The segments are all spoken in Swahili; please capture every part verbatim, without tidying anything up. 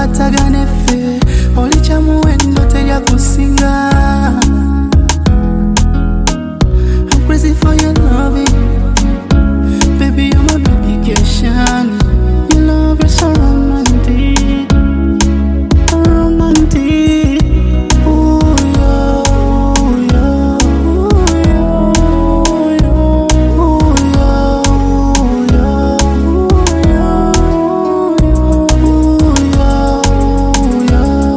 twataganefe oli kyamuwendo terya kusinga. I'm crazy for your loving, baby you're my medication. Your love is so romantic, romantic. Ooh yeah, ooh yeah, ooh yeah, ooh yeah, ooh yeah, ooh yeah, ooh yeah, ooh yeah,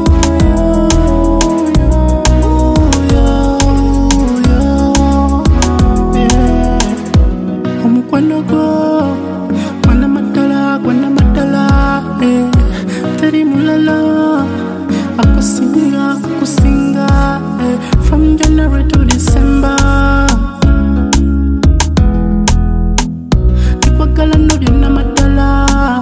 ooh yeah, yeah. Omukwano gwo Gwanda matala, gwanda matala, eh. Teri mulala, akusinga, akusinga, eh. From January to December. Nikwagala no byonna matala.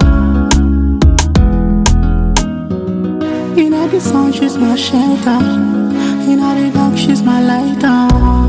In the sun she's my shelter, in the dark she's my lighter.